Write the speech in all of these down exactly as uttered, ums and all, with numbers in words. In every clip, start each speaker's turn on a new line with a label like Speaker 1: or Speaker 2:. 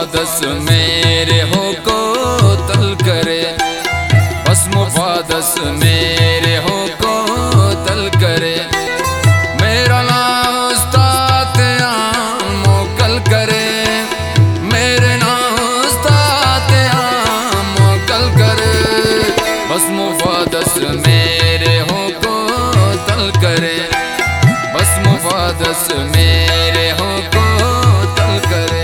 Speaker 1: मुफादस मेरे हो को तल करे, बस मुफादस मेरे हो को तल करे। मेरा नाम उस्ताद आम मोकल करे, मेरे नाम उस्ताद आम मोकल करे। बस मुफादस मेरे हो को तल करे, बस मुफादस मेरे हो को तल करे।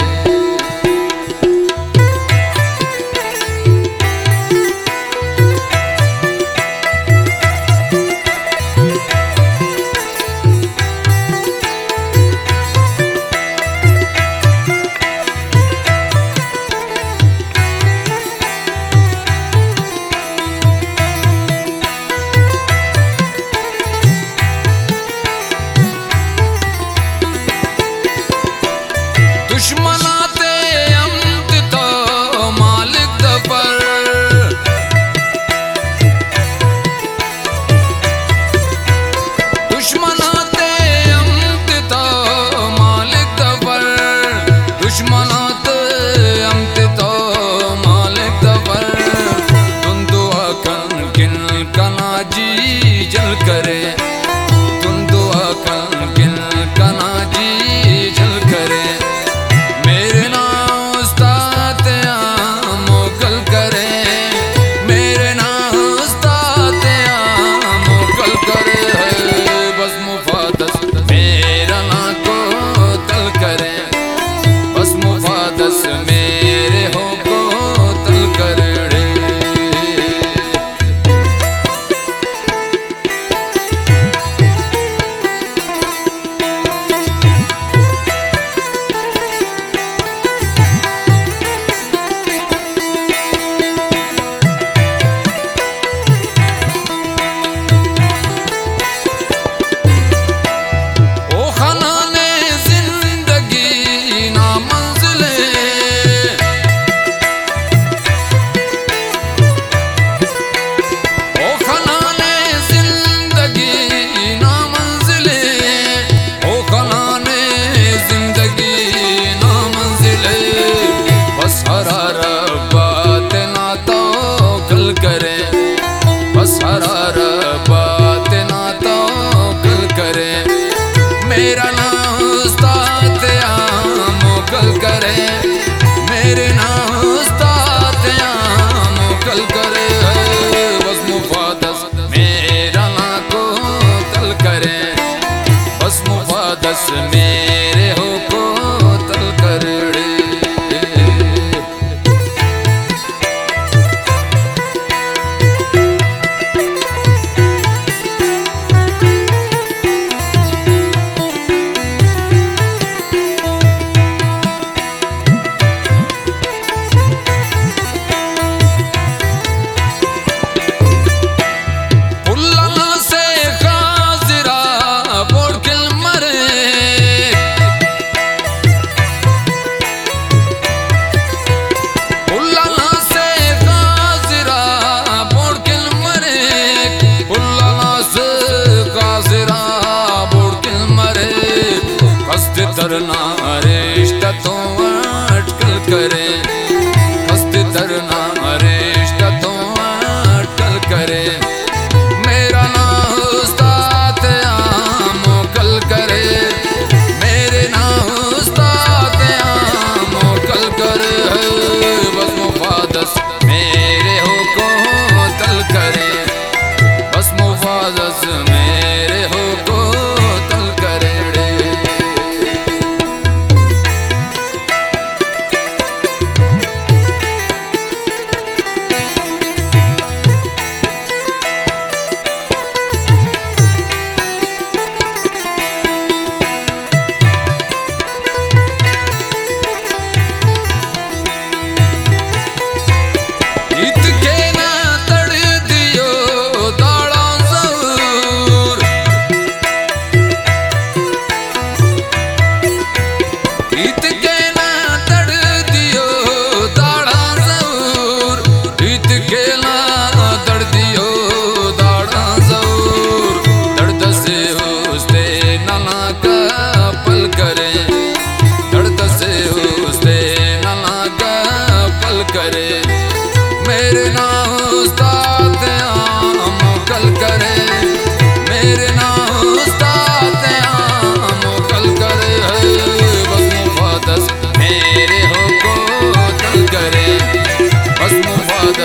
Speaker 1: दुश्मनाते अम्त तो मालिक दफर, दुश्मनाते अम्त तो मालिक दफर, दुश्मनाते अम्त तो मालिक दफर। तुम दुआ कन किन कनाजी जल करे, तुम दुआ कन किन कनाजी जल करे। मेरे नाम उस्ताद आम मोकल करे, मेरे नाम उस्ताद आम मोकल करे। बस मुफादस मेरा ना को तल करे, बस मुफादस मेरे हो को तल करे। बस हरार बात ना तो कल करे। मेरा नाम उस्ताद आम मोकल करे, मेरे नाम उस्ताद आम मोकल करे। बस मुफादस मेरा ना को तल करे, बस मुफादस मेरे हो को तल करे। तरना रिश्ता तो अटकल करे, हस्त तरना रिश्ता तो अटकल करे। मेरा नाम उस्ताद आम मोकल करे, मेरे नाम उस्ताद आम मोकल करे। बस मुफादस मेरे हो को तल करे, बस मुफादस मेरे हो को तल करे।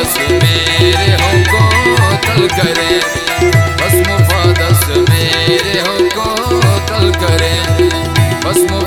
Speaker 1: मुफादस मेरे हो को तल करे, बस मुफादस मेरे हो को तल करे, बस